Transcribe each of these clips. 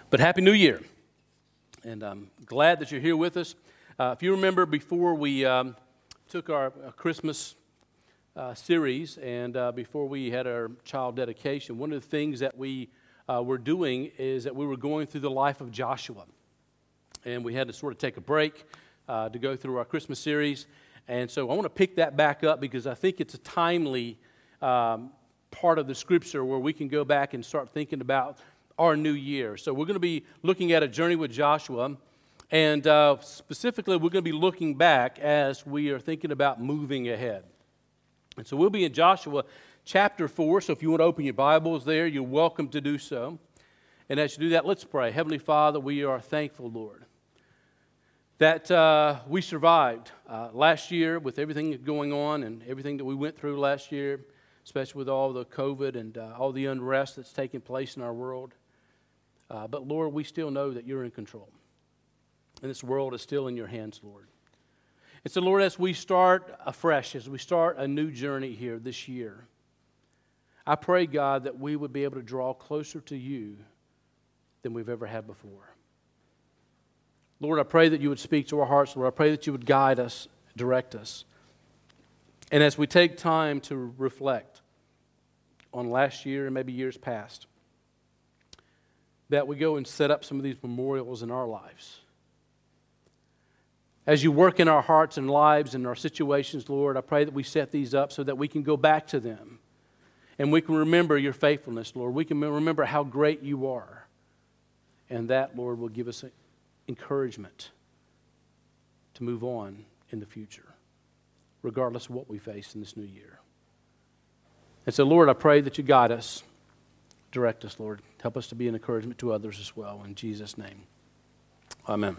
But Happy New Year, and I'm glad that you're here with us. If you remember, before we took our Christmas series and before we had our child dedication, one of the things that we were doing is that we were going through the life of Joshua. And we had to sort of take a break to go through our Christmas series. And so I want to pick that back up because I think it's a timely part of the Scripture where we can go back and start thinking about our new year. So we're going to be looking at a journey with Joshua, and specifically we're going to be looking back as we are thinking about moving ahead. And so we'll be in Joshua chapter 4, so if you want to open your Bibles there, you're welcome to do so. And as you do that, let's pray. Heavenly Father, we are thankful, Lord, that we survived last year with everything going on and everything that we went through last year, especially with all the COVID and all the unrest that's taking place in our world. But Lord, we still know that you're in control. And this world is still in your hands, Lord. And so, Lord, as we start afresh, as we start a new journey here this year, I pray, God, that we would be able to draw closer to you than we've ever had before. Lord, I pray that you would speak to our hearts, Lord. I pray that you would guide us, direct us. And as we take time to reflect on last year and maybe years past, that we go and set up some of these memorials in our lives. As you work in our hearts and lives and our situations, Lord, I pray that we set these up so that we can go back to them and we can remember your faithfulness, Lord. We can remember how great you are. And that, Lord, will give us encouragement to move on in the future, regardless of what we face in this new year. And so, Lord, I pray that you guide us, direct us, Lord. Help us to be an encouragement to others as well. In Jesus' name, amen.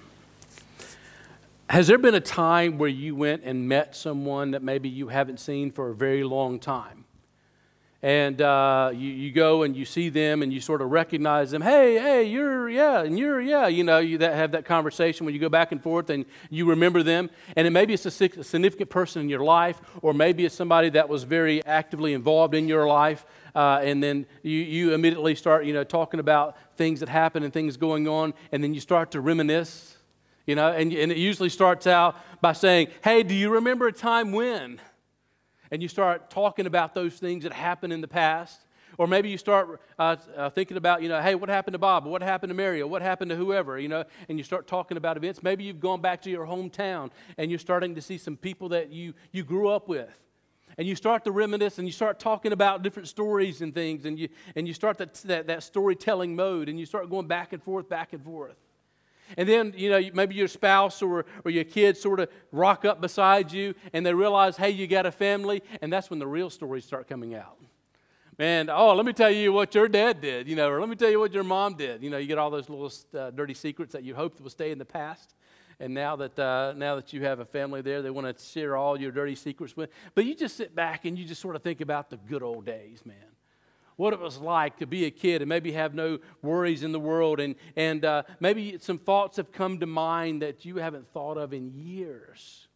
Has there been a time where you went and met someone that maybe you haven't seen for a very long time? And you go and you see them and you sort of recognize them. Hey, you're, yeah. You know, you have that conversation when you go back and forth and you remember them. And maybe it's a significant person in your life, or maybe it's somebody that was very actively involved in your life. And then you immediately start, talking about things that happen and things going on. And then you start to reminisce, and it usually starts out by saying, hey, do you remember a time when? And you start talking about those things that happened in the past. Or maybe you start thinking about, hey, what happened to Bob? Or what happened to Mary? Or what happened to whoever? And you start talking about events. Maybe you've gone back to your hometown and you're starting to see some people that you grew up with. And you start to reminisce and you start talking about different stories and things. And you start that storytelling mode. And you start going back and forth, back and forth. And then, maybe your spouse or your kids sort of rock up beside you and they realize, hey, you got a family, and that's when the real stories start coming out. Man, let me tell you what your dad did, or let me tell you what your mom did. You get all those little dirty secrets that you hoped will stay in the past. And now that you have a family there, they want to share all your dirty secrets with. But you just sit back and you just sort of think about the good old days, man. What it was like to be a kid and maybe have no worries in the world. And maybe some thoughts have come to mind that you haven't thought of in years.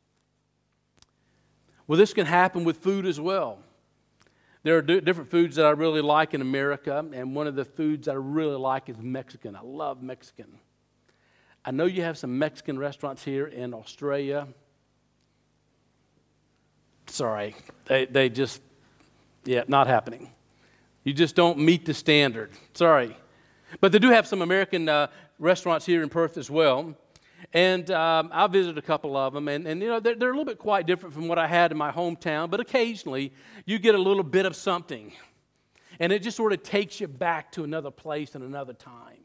Well, this can happen with food as well. There are different foods that I really like in America. And one of the foods that I really like is Mexican. I love Mexican. I know you have some Mexican restaurants here in Australia. Sorry, they just, not happening. You just don't meet the standard. Sorry. But they do have some American restaurants here in Perth as well. And I visited a couple of them. And they're a little bit quite different from what I had in my hometown. But occasionally, you get a little bit of something. And it just sort of takes you back to another place and another time.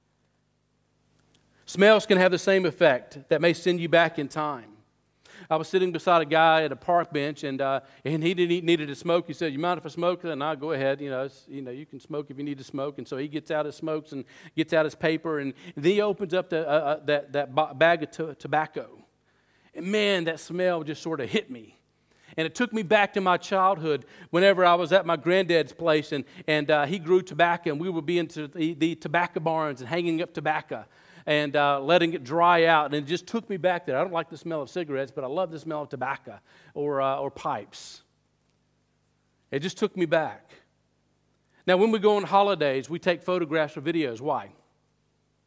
Smells can have the same effect that may send you back in time. I was sitting beside a guy at a park bench, and he needed to smoke. He said, "You mind if I smoke?" And I go ahead. You can smoke if you need to smoke. And so he gets out his smokes and gets out his paper, and then he opens up that bag of tobacco. And man, that smell just sort of hit me. And it took me back to my childhood whenever I was at my granddad's place, and he grew tobacco, and we would be into the tobacco barns and hanging up tobacco and letting it dry out. And it just took me back there. I don't like the smell of cigarettes, but I love the smell of tobacco or pipes. It just took me back. Now, when we go on holidays, we take photographs or videos. Why?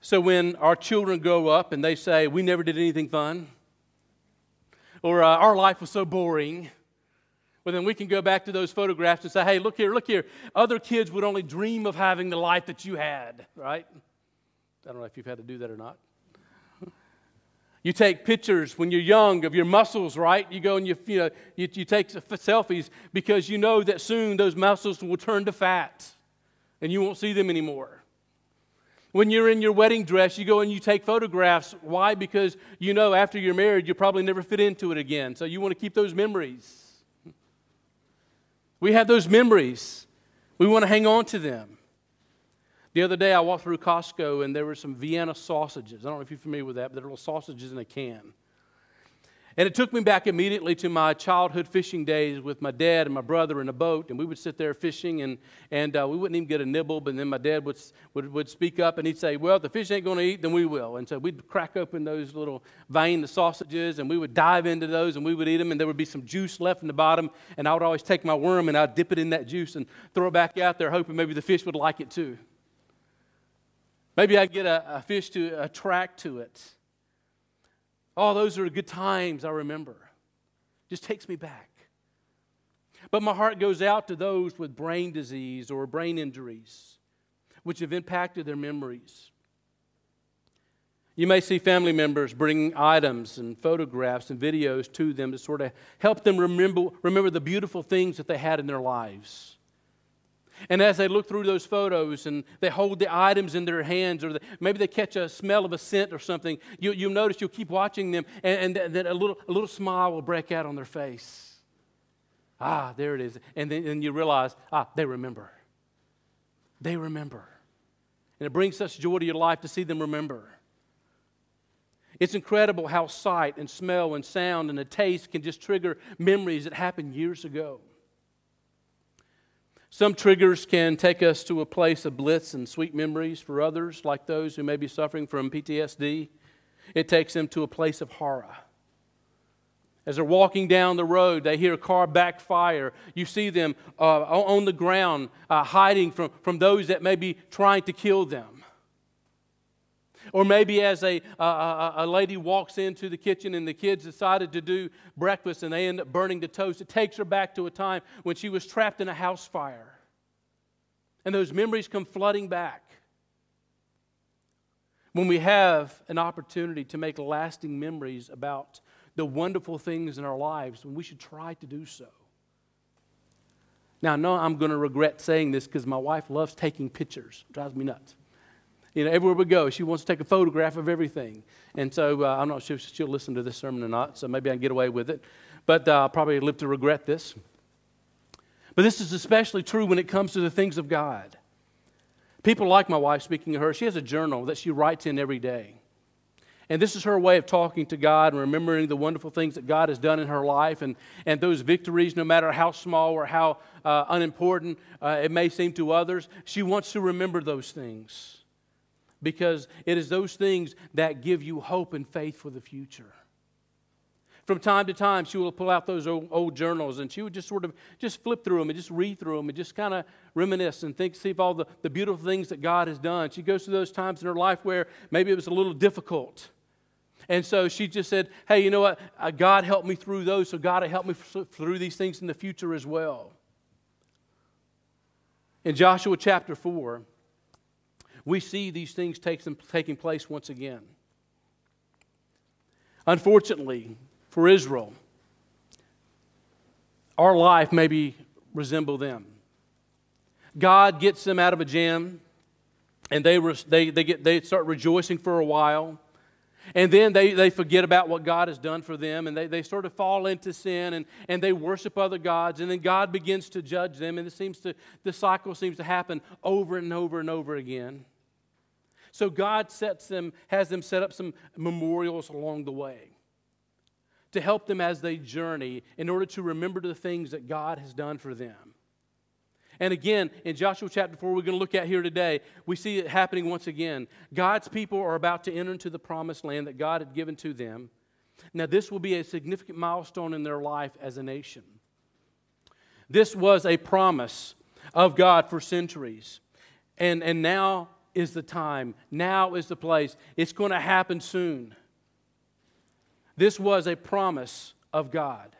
So when our children grow up and they say, we never did anything fun, or our life was so boring, well, then we can go back to those photographs and say, hey, look here. Other kids would only dream of having the life that you had, right? I don't know if you've had to do that or not. You take pictures when you're young of your muscles, right? You go and you take selfies because you know that soon those muscles will turn to fat and you won't see them anymore. When you're in your wedding dress, you go and you take photographs. Why? Because you know after you're married, you'll probably never fit into it again. So you want to keep those memories. We have those memories. We want to hang on to them. The other day I walked through Costco and there were some Vienna sausages. I don't know if you're familiar with that, but they're little sausages in a can. And it took me back immediately to my childhood fishing days with my dad and my brother in a boat. And we would sit there fishing and we wouldn't even get a nibble. But then my dad would speak up and he'd say, well, if the fish ain't going to eat, then we will. And so we'd crack open those little Vienna sausages and we would dive into those and we would eat them. And there would be some juice left in the bottom. And I would always take my worm and I'd dip it in that juice and throw it back out there hoping maybe the fish would like it too. Maybe I'd get a fish to attract to it. Oh, those are good times I remember. Just takes me back. But my heart goes out to those with brain disease or brain injuries, which have impacted their memories. You may see family members bringing items and photographs and videos to them to sort of help them remember the beautiful things that they had in their lives. And as they look through those photos and they hold the items in their hands or maybe they catch a smell of a scent or something, you'll notice you'll keep watching them and then a little smile will break out on their face. Ah, there it is. And then you realize, they remember. They remember. And it brings such joy to your life to see them remember. It's incredible how sight and smell and sound and a taste can just trigger memories that happened years ago. Some triggers can take us to a place of bliss and sweet memories. For others, like those who may be suffering from PTSD, it takes them to a place of horror. As they're walking down the road, they hear a car backfire. You see them on the ground hiding from those that may be trying to kill them. Or maybe as a lady walks into the kitchen and the kids decided to do breakfast and they end up burning the toast. It takes her back to a time when she was trapped in a house fire. And those memories come flooding back. When we have an opportunity to make lasting memories about the wonderful things in our lives, we should try to do so. Now, I know I'm going to regret saying this because my wife loves taking pictures. It drives me nuts. Everywhere we go, she wants to take a photograph of everything. And so I'm not sure if she'll listen to this sermon or not, so maybe I can get away with it. But I'll probably live to regret this. But this is especially true when it comes to the things of God. People like my wife, speaking of her, she has a journal that she writes in every day. And this is her way of talking to God and remembering the wonderful things that God has done in her life and those victories, no matter how small or how unimportant it may seem to others. She wants to remember those things. Because it is those things that give you hope and faith for the future. From time to time, she will pull out those old journals and she would just sort of just flip through them and just read through them and just kind of reminisce and see of all the beautiful things that God has done. She goes through those times in her life where maybe it was a little difficult. And so she just said, hey, you know what? God helped me through those, so God will help me through these things in the future as well. In Joshua chapter 4, we see these things taking place once again. Unfortunately, for Israel, our life maybe resemble them. God gets them out of a jam, and they start rejoicing for a while, and then they forget about what God has done for them, and they sort of fall into sin, and they worship other gods, and then God begins to judge them, and the cycle seems to happen over and over and over again. So God has them set up some memorials along the way to help them as they journey in order to remember the things that God has done for them. And again, in Joshua chapter 4, we're going to look at here today, we see it happening once again. God's people are about to enter into the promised land that God had given to them. Now, this will be a significant milestone in their life as a nation. This was a promise of God for centuries. And now is the time. Now is the place. It's going to happen soon. This was a promise of God.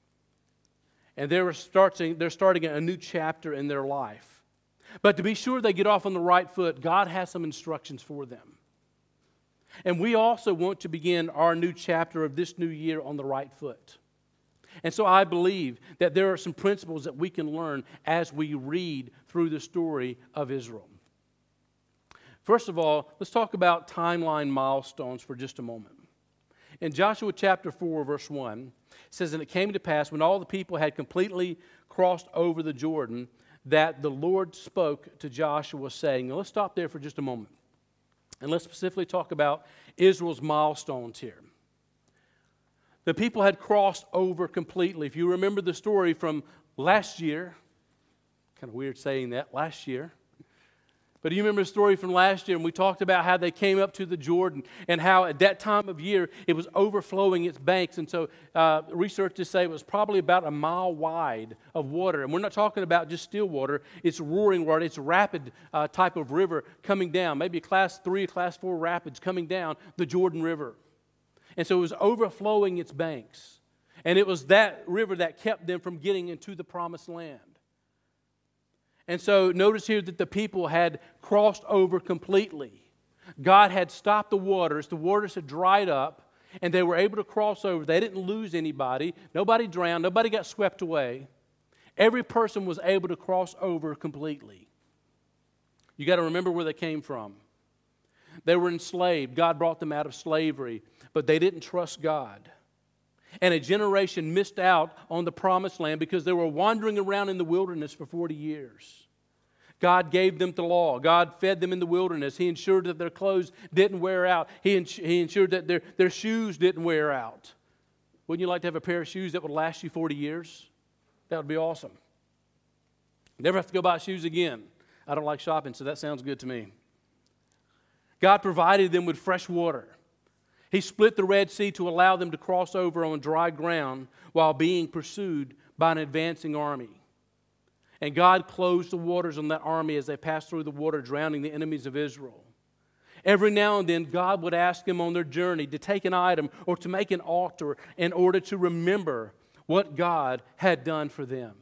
And they're starting a new chapter in their life. But to be sure they get off on the right foot, God has some instructions for them. And we also want to begin our new chapter of this new year on the right foot. And so I believe that there are some principles that we can learn as we read through the story of Israel. First of all, let's talk about timeline milestones for just a moment. In Joshua chapter 4, verse 1, it says, "And it came to pass when all the people had completely crossed over the Jordan, that the Lord spoke to Joshua, saying," now let's stop there for just a moment. And let's specifically talk about Israel's milestones here. The people had crossed over completely. If you remember the story from last year, kind of weird saying that, last year. But do you remember the story from last year? And we talked about how they came up to the Jordan and how at that time of year it was overflowing its banks. And so researchers say it was probably about a mile wide of water. And we're not talking about just still water. It's roaring water. It's a rapid type of river coming down. Maybe a class 3, class 4 rapids coming down the Jordan River. And so it was overflowing its banks. And it was that river that kept them from getting into the promised land. And so notice here that the people had crossed over completely. God had stopped the waters had dried up, and they were able to cross over. They didn't lose anybody. Nobody drowned. Nobody got swept away. Every person was able to cross over completely. You got to remember where they came from. They were enslaved. God brought them out of slavery, but they didn't trust God. And a generation missed out on the promised land because they were wandering around in the wilderness for 40 years. God gave them the law. God fed them in the wilderness. He ensured that their clothes didn't wear out. He ensured that their shoes didn't wear out. Wouldn't you like to have a pair of shoes that would last you 40 years? That would be awesome. Never have to go buy shoes again. I don't like shopping, so that sounds good to me. God provided them with fresh water. He split the Red Sea to allow them to cross over on dry ground while being pursued by an advancing army. And God closed the waters on that army as they passed through the water, drowning the enemies of Israel. Every now and then, God would ask them on their journey to take an item or to make an altar in order to remember what God had done for them.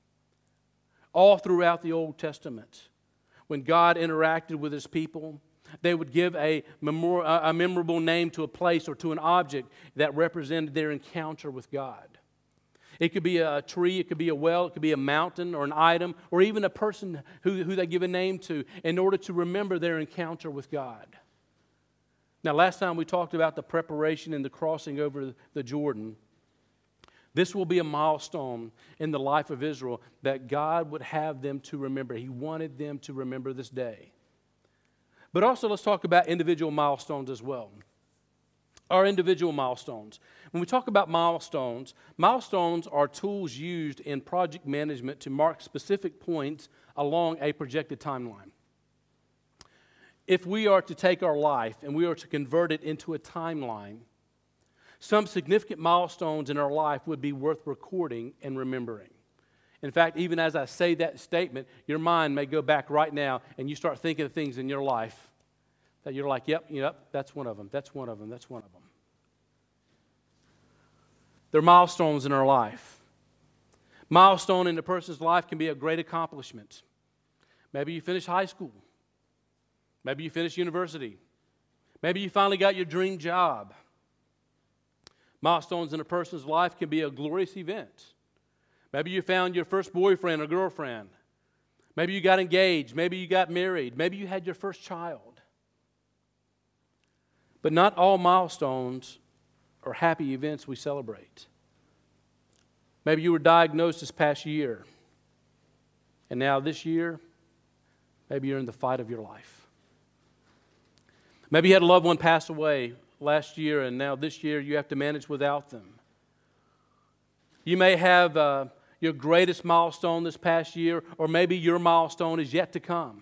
All throughout the Old Testament, when God interacted with His people, they would give a memorable name to a place or to an object that represented their encounter with God. It could be a tree, it could be a well, it could be a mountain or an item, or even a person who they give a name to in order to remember their encounter with God. Now, last time we talked about the preparation and the crossing over the Jordan. This will be a milestone in the life of Israel that God would have them to remember. He wanted them to remember this day. But also, let's talk about individual milestones as well. Our individual milestones. When we talk about milestones are tools used in project management to mark specific points along a projected timeline. If we are to take our life and we are to convert it into a timeline, some significant milestones in our life would be worth recording and remembering. In fact, even as I say that statement, your mind may go back right now and you start thinking of things in your life that you're like, yep, that's one of them, that's one of them, that's one of them. They're milestones in our life. Milestone in a person's life can be a great accomplishment. Maybe you finished high school. Maybe you finished university. Maybe you finally got your dream job. Milestones in a person's life can be a glorious event. Maybe you found your first boyfriend or girlfriend. Maybe you got engaged. Maybe you got married. Maybe you had your first child. But not all milestones are happy events we celebrate. Maybe you were diagnosed this past year. And now this year, maybe you're in the fight of your life. Maybe you had a loved one pass away last year, and now this year you have to manage without them. You may have your greatest milestone this past year, or maybe your milestone is yet to come.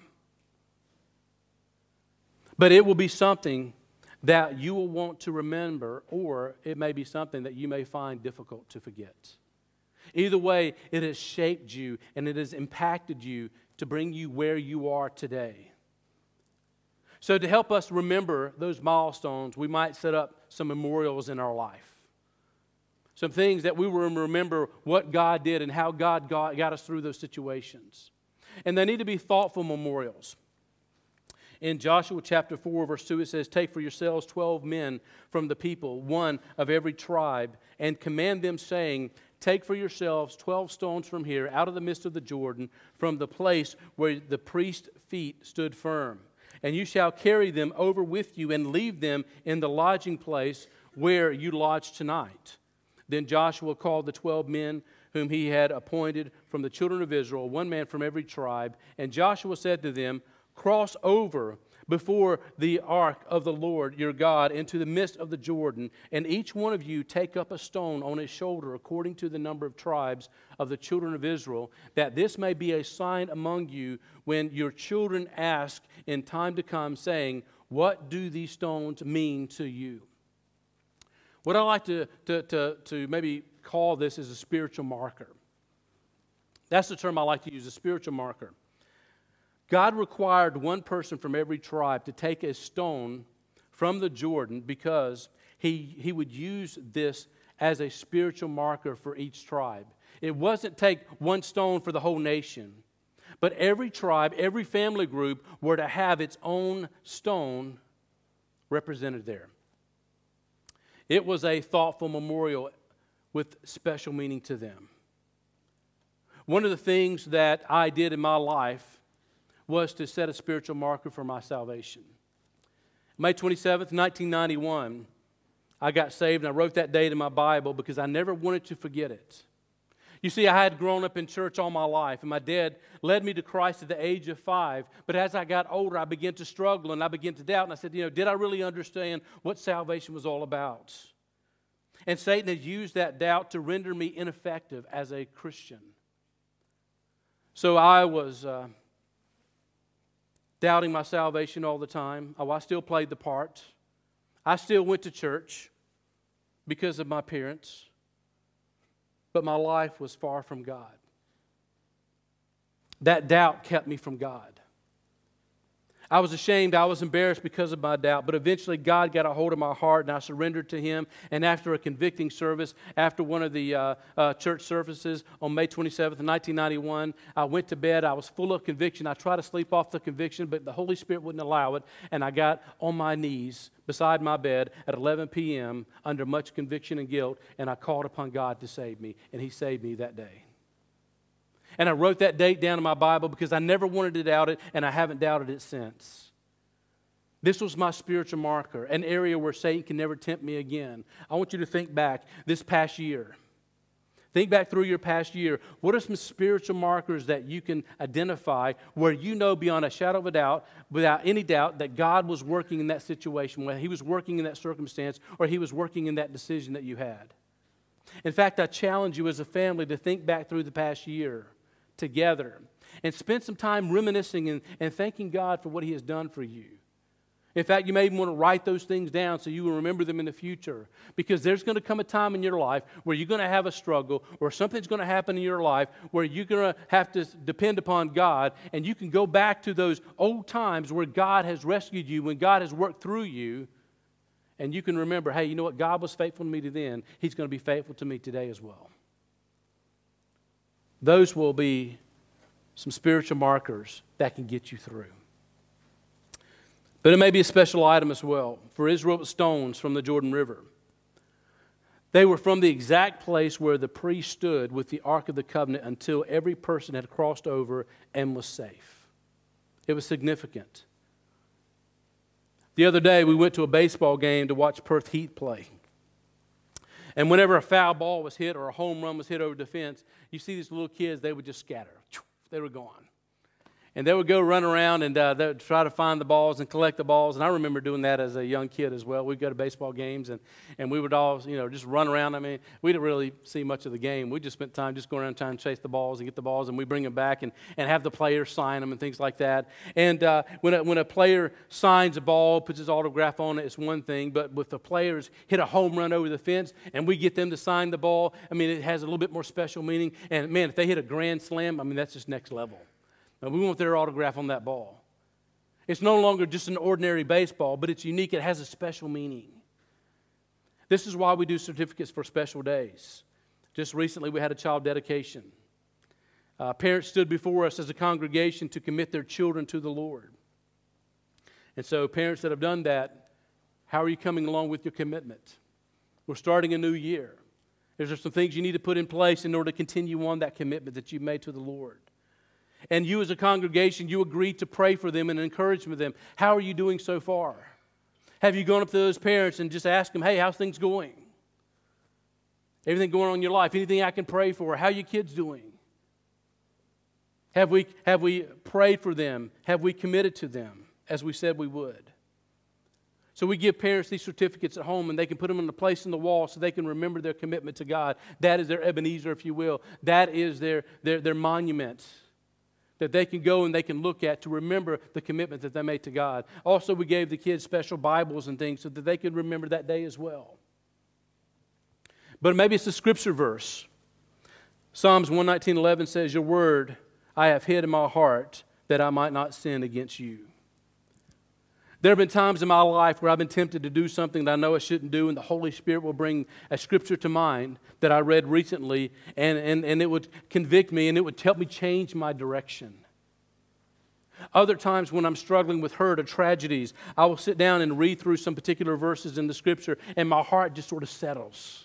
But it will be something that you will want to remember, or it may be something that you may find difficult to forget. Either way, it has shaped you and it has impacted you to bring you where you are today. So to help us remember those milestones, we might set up some memorials in our life. Some things that we will remember what God did and how God got us through those situations. And they need to be thoughtful memorials. In Joshua chapter 4, verse 2, it says, "Take for yourselves 12 men from the people, one of every tribe, and command them, saying, Take for yourselves 12 stones from here, out of the midst of the Jordan, from the place where the priest's feet stood firm. And you shall carry them over with you and leave them in the lodging place where you lodge tonight." Then Joshua called the 12 men whom he had appointed from the children of Israel, one man from every tribe. And Joshua said to them, "Cross over before the ark of the Lord your God into the midst of the Jordan, and each one of you take up a stone on his shoulder according to the number of tribes of the children of Israel, that this may be a sign among you when your children ask in time to come, saying, What do these stones mean to you?" What I like to maybe call this is a spiritual marker. That's the term I like to use, a spiritual marker. God required one person from every tribe to take a stone from the Jordan because he would use this as a spiritual marker for each tribe. It wasn't take one stone for the whole nation, but every tribe, every family group were to have its own stone represented there. It was a thoughtful memorial with special meaning to them. One of the things that I did in my life was to set a spiritual marker for my salvation. May 27th, 1991, I got saved, and I wrote that date in my Bible because I never wanted to forget it. You see, I had grown up in church all my life, and my dad led me to Christ at the age of 5. But as I got older, I began to struggle, and I began to doubt. And I said, did I really understand what salvation was all about? And Satan has used that doubt to render me ineffective as a Christian. So I was doubting my salvation all the time. I still played the part. I still went to church because of my parents. But my life was far from God. That doubt kept me from God. I was ashamed, I was embarrassed because of my doubt, but eventually God got a hold of my heart and I surrendered to Him. And after a convicting service, after one of the church services on May 27th, 1991, I went to bed. I was full of conviction. I tried to sleep off the conviction, but the Holy Spirit wouldn't allow it. And I got on my knees beside my bed at 11 p.m. under much conviction and guilt, and I called upon God to save me, and He saved me that day. And I wrote that date down in my Bible because I never wanted to doubt it, and I haven't doubted it since. This was my spiritual marker, an area where Satan can never tempt me again. I want you to think back this past year. Think back through your past year. What are some spiritual markers that you can identify where you know beyond a shadow of a doubt, without any doubt, that God was working in that situation, whether He was working in that circumstance or He was working in that decision that you had? In fact, I challenge you as a family to think back through the past year together and spend some time reminiscing and thanking God for what He has done for you. In fact, you may even want to write those things down so you will remember them in the future, because there's going to come a time in your life where you're going to have a struggle or something's going to happen in your life where you're going to have to depend upon God, and you can go back to those old times where God has rescued you, when God has worked through you, and you can remember, hey, you know what? God was faithful to me then. He's going to be faithful to me today as well. Those will be some spiritual markers that can get you through. But it may be a special item as well. For Israel, it was stones from the Jordan River. They were from the exact place where the priest stood with the Ark of the Covenant until every person had crossed over and was safe. It was significant. The other day, we went to a baseball game to watch Perth Heat play. And whenever a foul ball was hit or a home run was hit over the fence, you see these little kids, they would just scatter. They were gone. And they would go run around and they would try to find the balls and collect the balls. And I remember doing that as a young kid as well. We'd go to baseball games and we would all, just run around. I mean, we didn't really see much of the game. We just spent time just going around trying to chase the balls and get the balls, and we bring them back and have the players sign them and things like that. And when a player signs a ball, puts his autograph on it, it's one thing. But with the players hit a home run over the fence and we get them to sign the ball, I mean, it has a little bit more special meaning. And man, if they hit a grand slam, I mean, that's just next level. We want their autograph on that ball. It's no longer just an ordinary baseball, but it's unique. It has a special meaning. This is why we do certificates for special days. Just recently, we had a child dedication. Parents stood before us as a congregation to commit their children to the Lord. And so parents that have done that, how are you coming along with your commitment? We're starting a new year. There's some things you need to put in place in order to continue on that commitment that you've made to the Lord. And you as a congregation, you agreed to pray for them and encourage them. How are you doing so far? Have you gone up to those parents and just asked them, hey, how's things going? Everything going on in your life? Anything I can pray for? How are your kids doing? Have we prayed for them? Have we committed to them as we said we would? So we give parents these certificates at home, and they can put them in a place in the wall so they can remember their commitment to God. That is their Ebenezer, if you will. That is their monument that they can go and they can look at to remember the commitment that they made to God. Also, we gave the kids special Bibles and things so that they could remember that day as well. But maybe it's a scripture verse. Psalms 119:11 says, your word I have hid in my heart that I might not sin against you. There have been times in my life where I've been tempted to do something that I know I shouldn't do, and the Holy Spirit will bring a scripture to mind that I read recently, and it would convict me, and it would help me change my direction. Other times when I'm struggling with hurt or tragedies, I will sit down and read through some particular verses in the scripture, and my heart just sort of settles.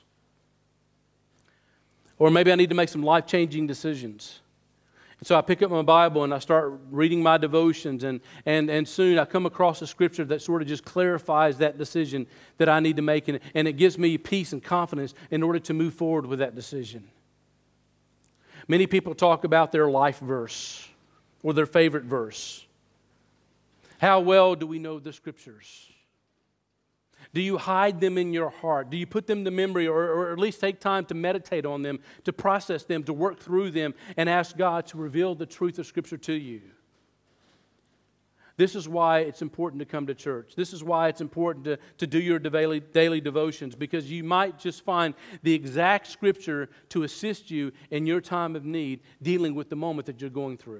Or maybe I need to make some life-changing decisions. And so I pick up my Bible and I start reading my devotions, and soon I come across a scripture that sort of just clarifies that decision that I need to make, and it gives me peace and confidence in order to move forward with that decision. Many people talk about their life verse or their favorite verse. How well do we know the scriptures? Do you hide them in your heart? Do you put them to memory, or at least take time to meditate on them, to process them, to work through them, and ask God to reveal the truth of Scripture to you? This is why it's important to come to church. This is why it's important to do your daily devotions, because you might just find the exact Scripture to assist you in your time of need, dealing with the moment that you're going through.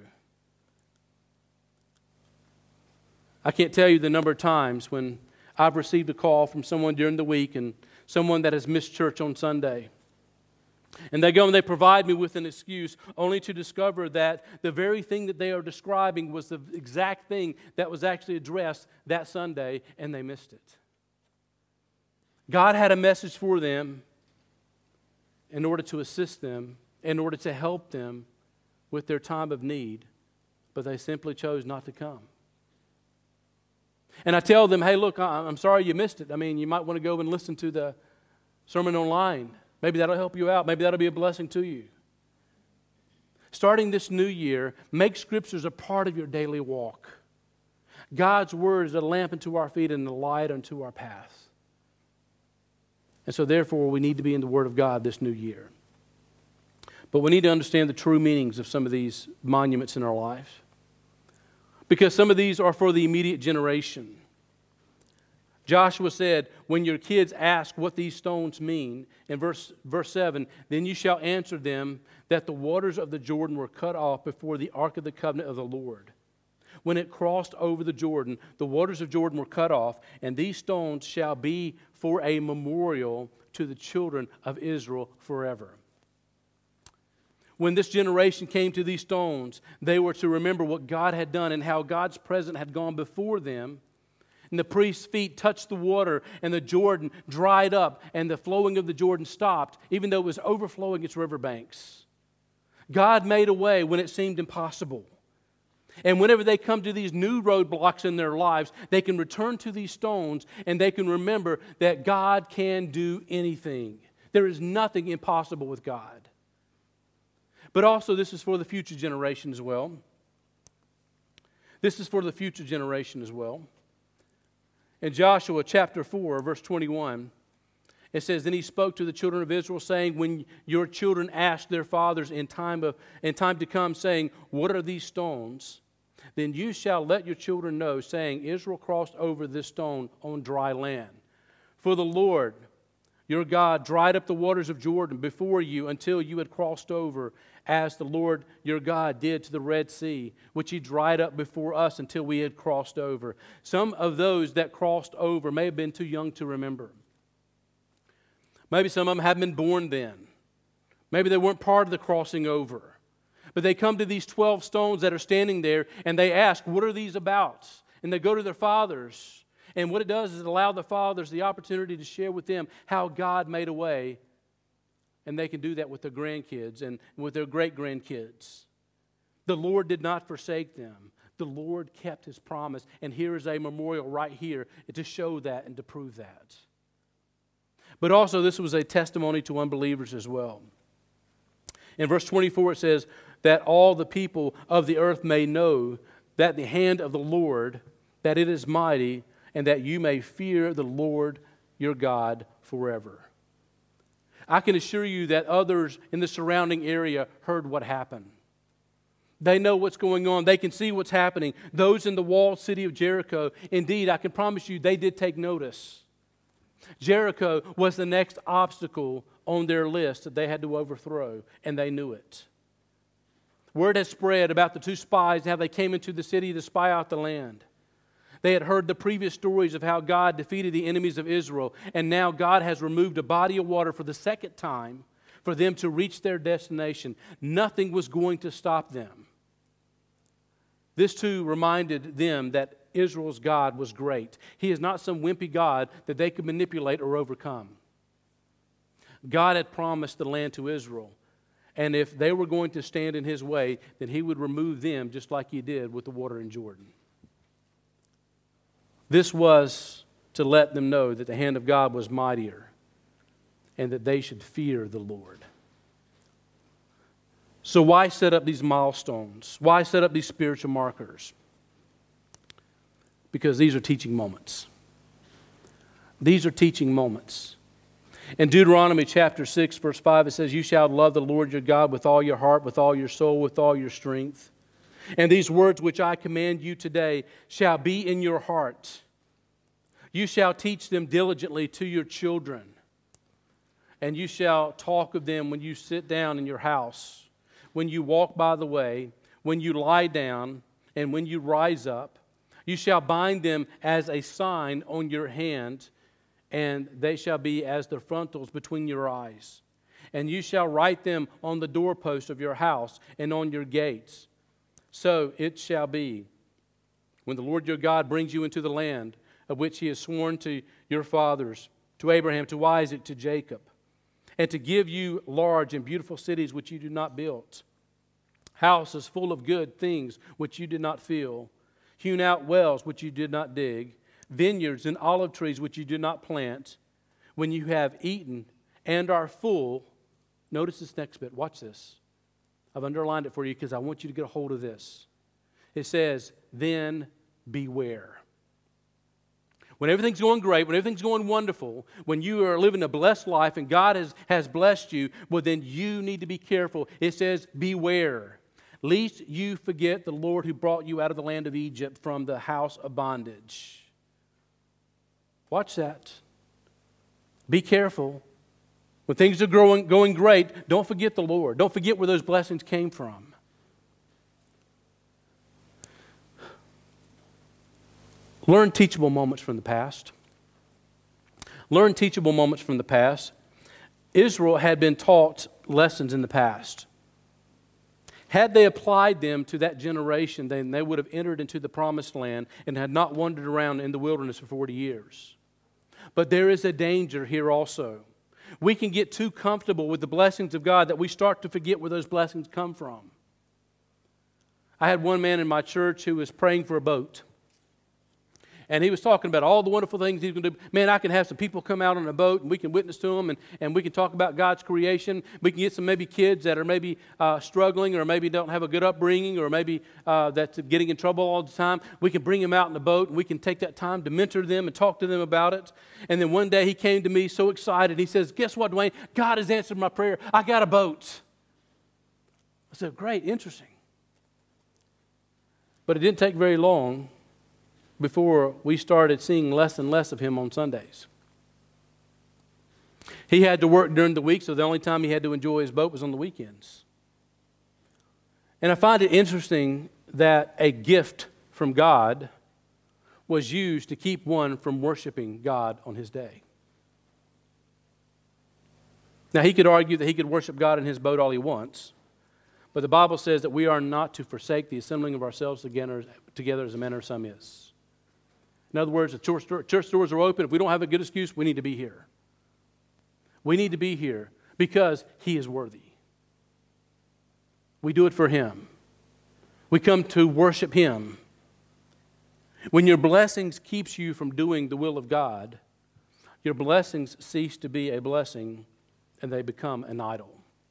I can't tell you the number of times when I've received a call from someone during the week, and someone that has missed church on Sunday. And they go and they provide me with an excuse, only to discover that the very thing that they are describing was the exact thing that was actually addressed that Sunday, and they missed it. God had a message for them in order to assist them, in order to help them with their time of need, but they simply chose not to come. And I tell them, hey, look, I'm sorry you missed it. I mean, you might want to go and listen to the sermon online. Maybe that'll help you out. Maybe that'll be a blessing to you. Starting this new year, make scriptures a part of your daily walk. God's word is a lamp unto our feet and a light unto our path. And so therefore, we need to be in the Word of God this new year. But we need to understand the true meanings of some of these monuments in our life, because some of these are for the immediate generation. Joshua said, when your kids ask what these stones mean, in verse 7, then you shall answer them that the waters of the Jordan were cut off before the ark of the covenant of the Lord. When it crossed over the Jordan, the waters of Jordan were cut off, and these stones shall be for a memorial to the children of Israel forever. When this generation came to these stones, they were to remember what God had done and how God's presence had gone before them. And the priest's feet touched the water, and the Jordan dried up, and the flowing of the Jordan stopped, even though it was overflowing its riverbanks. God made a way when it seemed impossible. And whenever they come to these new roadblocks in their lives, they can return to these stones, and they can remember that God can do anything. There is nothing impossible with God. But also, this is for the future generation as well. This is for the future generation as well. In Joshua chapter 4, verse 21, it says, then he spoke to the children of Israel, saying, when your children ask their fathers in time to come, saying, what are these stones? Then you shall let your children know, saying, Israel crossed over this stone on dry land. For the Lord your God dried up the waters of Jordan before you until you had crossed over, as the Lord your God did to the Red Sea, which he dried up before us until we had crossed over. Some of those that crossed over may have been too young to remember. Maybe some of them haven't been born then. Maybe they weren't part of the crossing over. But they come to these 12 stones that are standing there, and they ask, what are these about? And they go to their fathers. And what it does is it allows the fathers the opportunity to share with them how God made a way. And they can do that with their grandkids and with their great-grandkids. The Lord did not forsake them. The Lord kept his promise. And here is a memorial right here to show that and to prove that. But also this was a testimony to unbelievers as well. In verse 24 it says, that all the people of the earth may know that the hand of the Lord, that it is mighty, and that you may fear the Lord your God forever. I can assure you that others in the surrounding area heard what happened. They know what's going on. They can see what's happening. Those in the walled city of Jericho, indeed, I can promise you, they did take notice. Jericho was the next obstacle on their list that they had to overthrow, and they knew it. Word had spread about the two spies and how they came into the city to spy out the land. They had heard the previous stories of how God defeated the enemies of Israel, and now God has removed a body of water for the second time for them to reach their destination. Nothing was going to stop them. This too reminded them that Israel's God was great. He is not some wimpy God that they could manipulate or overcome. God had promised the land to Israel. And if they were going to stand in his way, then he would remove them just like he did with the water in Jordan. This was to let them know that the hand of God was mightier and that they should fear the Lord. So why set up these milestones? Why set up these spiritual markers? Because these are teaching moments. These are teaching moments. In Deuteronomy chapter 6, verse 5, it says, you shall love the Lord your God with all your heart, with all your soul, with all your strength. And these words which I command you today shall be in your heart. You shall teach them diligently to your children. And you shall talk of them when you sit down in your house, when you walk by the way, when you lie down, and when you rise up. You shall bind them as a sign on your hand, and they shall be as the frontals between your eyes. And you shall write them on the doorpost of your house and on your gates. So it shall be, when the Lord your God brings you into the land of which he has sworn to your fathers, to Abraham, to Isaac, to Jacob, and to give you large and beautiful cities which you do not build, houses full of good things which you did not fill, hewn out wells which you did not dig, vineyards and olive trees which you did not plant, when you have eaten and are full. Notice this next bit. Watch this. I've underlined it for you because I want you to get a hold of this. It says, then beware. When everything's going great, when everything's going wonderful, when you are living a blessed life and God has blessed you, well, then you need to be careful. It says, beware, lest you forget the Lord who brought you out of the land of Egypt from the house of bondage. Watch that. Be careful. When things are going great, don't forget the Lord. Don't forget where those blessings came from. Learn teachable moments from the past. Learn teachable moments from the past. Israel had been taught lessons in the past. Had they applied them to that generation, then they would have entered into the promised land and had not wandered around in the wilderness for 40 years. But there is a danger here also. We can get too comfortable with the blessings of God that we start to forget where those blessings come from. I had one man in my church who was praying for a boat. And he was talking about all the wonderful things he's going to do. Man, I can have some people come out on a boat and we can witness to them and we can talk about God's creation. We can get some maybe kids that are maybe struggling or maybe don't have a good upbringing or maybe that's getting in trouble all the time. We can bring them out in the boat and we can take that time to mentor them and talk to them about it. And then one day he came to me so excited. He says, guess what, Dwayne? God has answered my prayer. I got a boat. I said, great, interesting. But it didn't take very long before we started seeing less and less of him on Sundays. He had to work during the week, so the only time he had to enjoy his boat was on the weekends. And I find it interesting that a gift from God was used to keep one from worshiping God on his day. Now, he could argue that he could worship God in his boat all he wants, but the Bible says that we are not to forsake the assembling of ourselves together as a manner of some is. In other words, the church doors are open. If we don't have a good excuse, we need to be here. We need to be here because he is worthy. We do it for him. We come to worship him. When your blessings keeps you from doing the will of God, your blessings cease to be a blessing and they become an idol.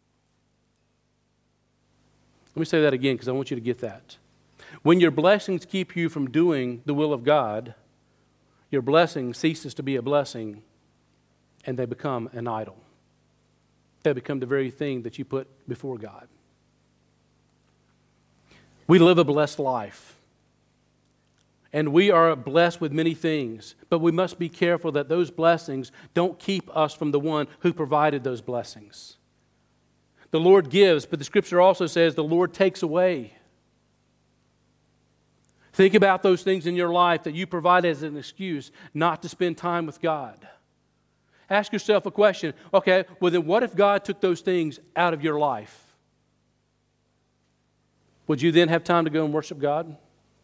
Let me say that again because I want you to get that. When your blessings keep you from doing the will of God, your blessing ceases to be a blessing and they become an idol. They become the very thing that you put before God. We live a blessed life. And we are blessed with many things, but we must be careful that those blessings don't keep us from the one who provided those blessings. The Lord gives, but the Scripture also says the Lord takes away. Think about those things in your life that you provide as an excuse not to spend time with God. Ask yourself a question. Okay, well then what if God took those things out of your life? Would you then have time to go and worship God?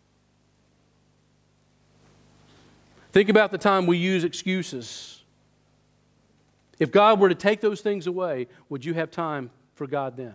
Think about the time we use excuses. If God were to take those things away, would you have time for God then?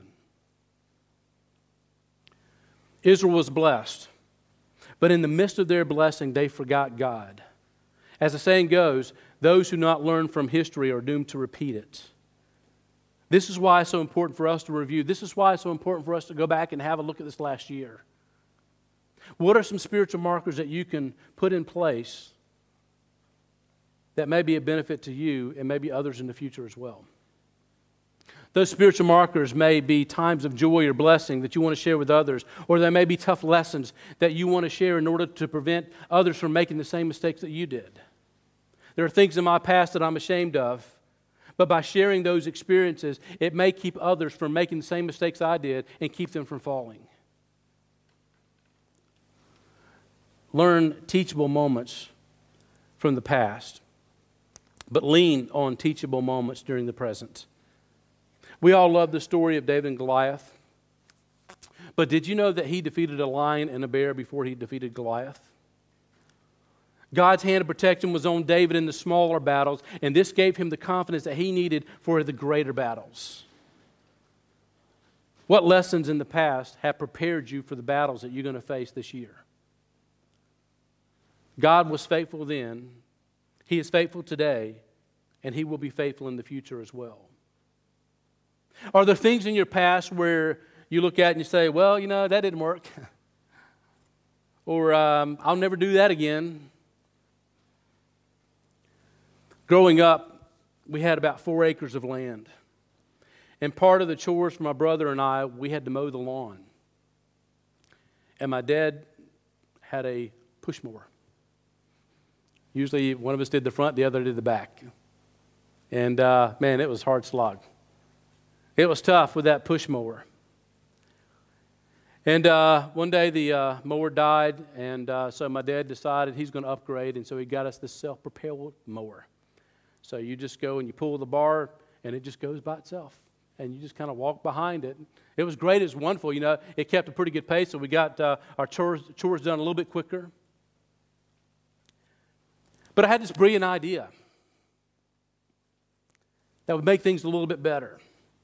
Israel was blessed, but in the midst of their blessing, they forgot God. As the saying goes, those who not learn from history are doomed to repeat it. This is why it's so important for us to review. This is why it's so important for us to go back and have a look at this last year. What are some spiritual markers that you can put in place that may be a benefit to you and maybe others in the future as well? Those spiritual markers may be times of joy or blessing that you want to share with others, or they may be tough lessons that you want to share in order to prevent others from making the same mistakes that you did. There are things in my past that I'm ashamed of, but by sharing those experiences, it may keep others from making the same mistakes I did and keep them from falling. Learn teachable moments from the past, but lean on teachable moments during the present. We all love the story of David and Goliath, but did you know that he defeated a lion and a bear before he defeated Goliath? God's hand of protection was on David in the smaller battles, and this gave him the confidence that he needed for the greater battles. What lessons in the past have prepared you for the battles that you're going to face this year? God was faithful then, he is faithful today, and he will be faithful in the future as well. Are there things in your past where you look at and you say, well, you know, that didn't work? Or I'll never do that again. Growing up, we had about 4 acres of land. And part of the chores for my brother and I, we had to mow the lawn. And my dad had a push mower. Usually one of us did the front, the other did the back. And man, it was a hard slog. It was tough with that push mower. And one day the mower died, and so my dad decided he's going to upgrade, and so he got us this self-propelled mower. So you just go and you pull the bar, and it just goes by itself. And you just kind of walk behind it. It was great. It was wonderful. You know, it kept a pretty good pace, so we got our chores done a little bit quicker. But I had this brilliant idea that would make things a little bit better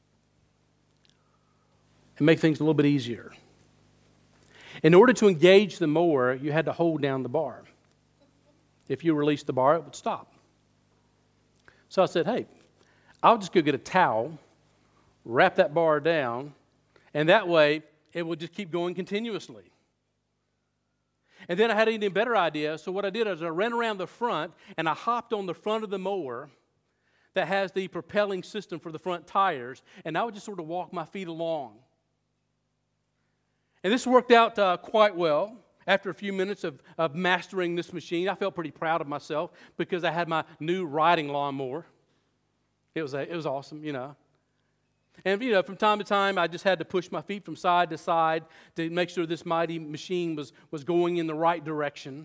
and make things a little bit easier. In order to engage the mower, you had to hold down the bar. If you released the bar, it would stop. So I said, hey, I'll just go get a towel, wrap that bar down, and that way it will just keep going continuously. And then I had an even better idea. So what I did is I ran around the front and I hopped on the front of the mower that has the propelling system for the front tires, and I would just sort of walk my feet along. And this worked out quite well. After a few minutes of mastering this machine, I felt pretty proud of myself because I had my new riding lawnmower. It was awesome, you know. And, from time to time, I just had to push my feet from side to side to make sure this mighty machine was going in the right direction.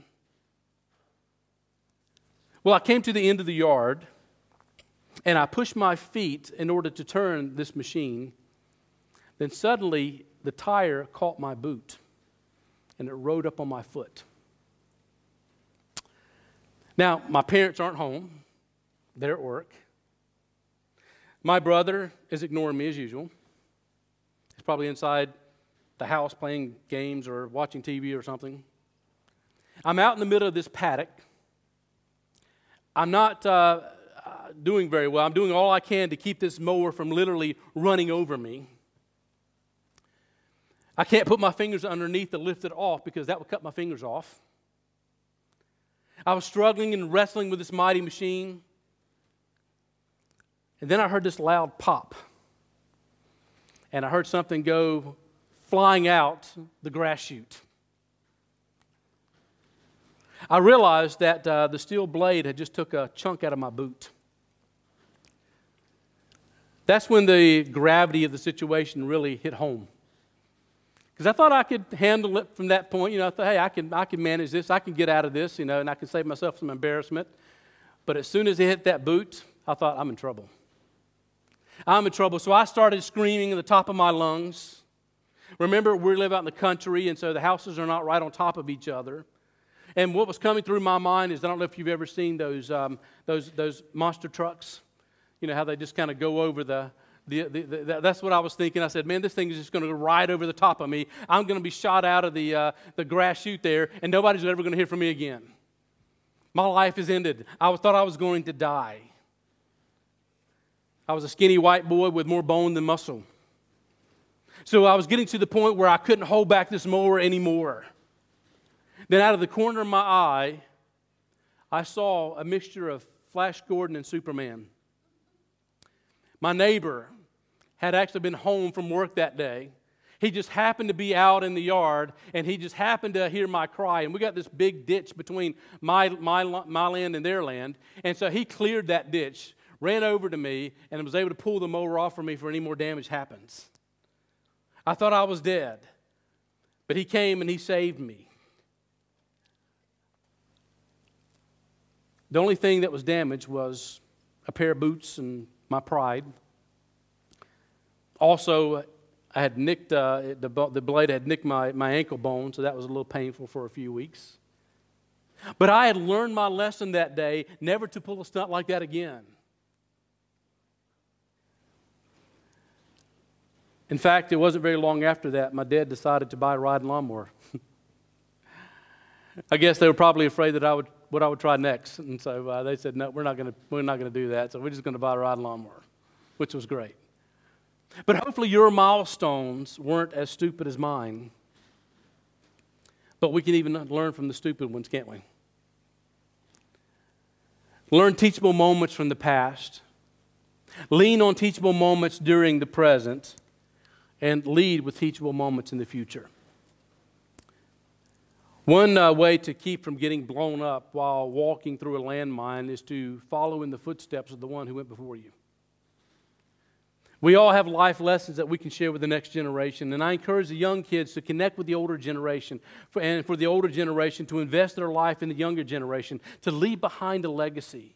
Well, I came to the end of the yard, and I pushed my feet in order to turn this machine. Then suddenly, the tire caught my boot, and it rode up on my foot. Now, my parents aren't home. They're at work. My brother is ignoring me as usual. He's probably inside the house playing games or watching TV or something. I'm out in the middle of this paddock. I'm not doing very well. I'm doing all I can to keep this mower from literally running over me. I can't put my fingers underneath to lift it off because that would cut my fingers off. I was struggling and wrestling with this mighty machine. And then I heard this loud pop. And I heard something go flying out the grass chute. I realized that the steel blade had just took a chunk out of my boot. That's when the gravity of the situation really hit home. Because I thought I could handle it from that point. I thought, hey, I can manage this. I can get out of this, and I can save myself some embarrassment. But as soon as it hit that boot, I thought, I'm in trouble. I'm in trouble. So I started screaming at the top of my lungs. Remember, we live out in the country, and so the houses are not right on top of each other. And what was coming through my mind is, I don't know if you've ever seen those monster trucks. How they just kind of go over that's what I was thinking. I said, man, this thing is just going to go right over the top of me. I'm going to be shot out of the grass chute there, and nobody's ever going to hear from me again. My life is ended. I thought I was going to die. I was a skinny white boy with more bone than muscle. So I was getting to the point where I couldn't hold back this mower anymore. Then out of the corner of my eye, I saw a mixture of Flash Gordon and Superman. My neighbor had actually been home from work that day. He just happened to be out in the yard, and he just happened to hear my cry. And we got this big ditch between my land and their land. And so he cleared that ditch, ran over to me, and was able to pull the mower off for me for any more damage happens. I thought I was dead, but he came and he saved me. The only thing that was damaged was a pair of boots and my pride. Also, I had nicked, the blade had nicked my ankle bone, so that was a little painful for a few weeks. But I had learned my lesson that day, never to pull a stunt like that again. In fact, it wasn't very long after that, my dad decided to buy a riding lawnmower. I guess they were probably afraid that what I would try next, and so they said, no, we're not going to do that, so we're just going to buy a riding lawnmower, which was great. But hopefully your milestones weren't as stupid as mine. But we can even learn from the stupid ones, can't we? Learn teachable moments from the past. Lean on teachable moments during the present. And lead with teachable moments in the future. One way to keep from getting blown up while walking through a landmine is to follow in the footsteps of the one who went before you. We all have life lessons that we can share with the next generation, and I encourage the young kids to connect with the older generation, and for the older generation to invest their life in the younger generation, to leave behind a legacy.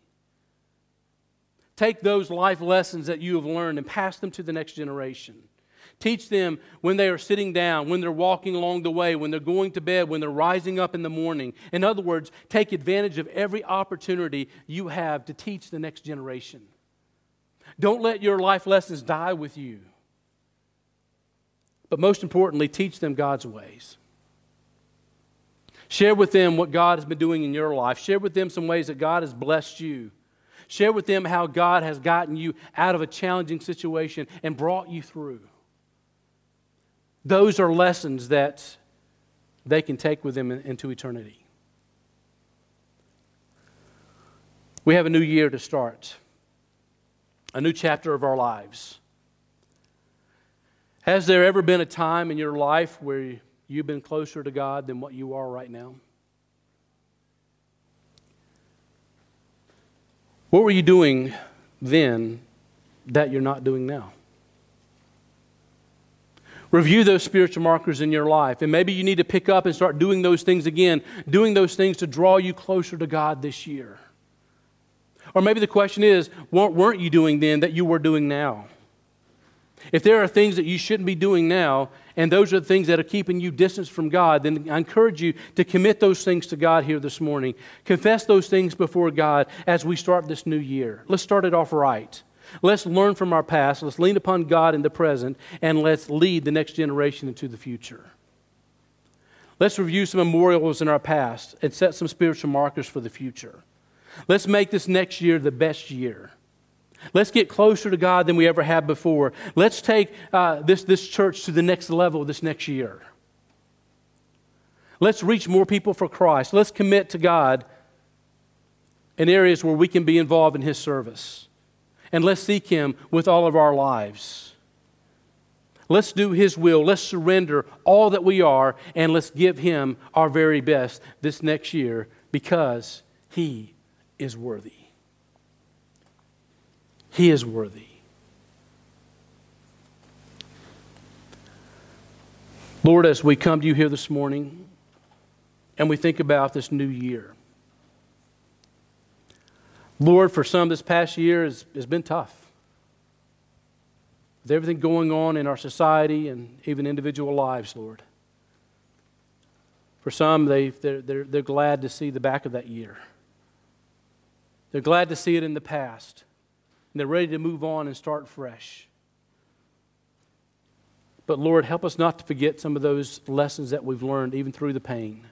Take those life lessons that you have learned and pass them to the next generation. Teach them when they are sitting down, when they're walking along the way, when they're going to bed, when they're rising up in the morning. In other words, take advantage of every opportunity you have to teach the next generation. Don't let your life lessons die with you. But most importantly, teach them God's ways. Share with them what God has been doing in your life. Share with them some ways that God has blessed you. Share with them how God has gotten you out of a challenging situation and brought you through. Those are lessons that they can take with them into eternity. We have a new year to start, a new chapter of our lives. Has there ever been a time in your life where you've been closer to God than what you are right now? What were you doing then that you're not doing now? Review those spiritual markers in your life. And maybe you need to pick up and start doing those things again, doing those things to draw you closer to God this year. Or maybe the question is, what weren't you doing then that you were doing now? If there are things that you shouldn't be doing now, and those are the things that are keeping you distance from God, then I encourage you to commit those things to God here this morning. Confess those things before God as we start this new year. Let's start it off right. Let's learn from our past. Let's lean upon God in the present, and let's lead the next generation into the future. Let's review some memorials in our past and set some spiritual markers for the future. Let's make this next year the best year. Let's get closer to God than we ever have before. Let's take this church to the next level this next year. Let's reach more people for Christ. Let's commit to God in areas where we can be involved in His service. And let's seek Him with all of our lives. Let's do His will. Let's surrender all that we are, and let's give Him our very best this next year because He is worthy. He is worthy. Lord, as we come to you here this morning and we think about this new year, Lord, for some this past year has been tough. With everything going on in our society and even individual lives, Lord. For some, they're glad to see the back of that year. They're glad to see it in the past. And they're ready to move on and start fresh. But Lord, help us not to forget some of those lessons that we've learned even through the pain.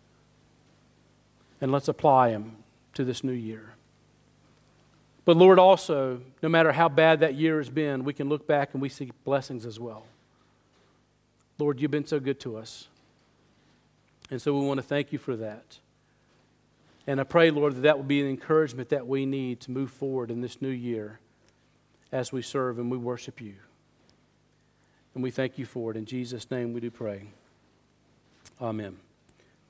And let's apply them to this new year. But Lord, also, no matter how bad that year has been, we can look back and we see blessings as well. Lord, you've been so good to us. And so we want to thank you for that. And I pray, Lord, that will be an encouragement that we need to move forward in this new year as we serve and we worship you. And we thank you for it. In Jesus' name we do pray. Amen.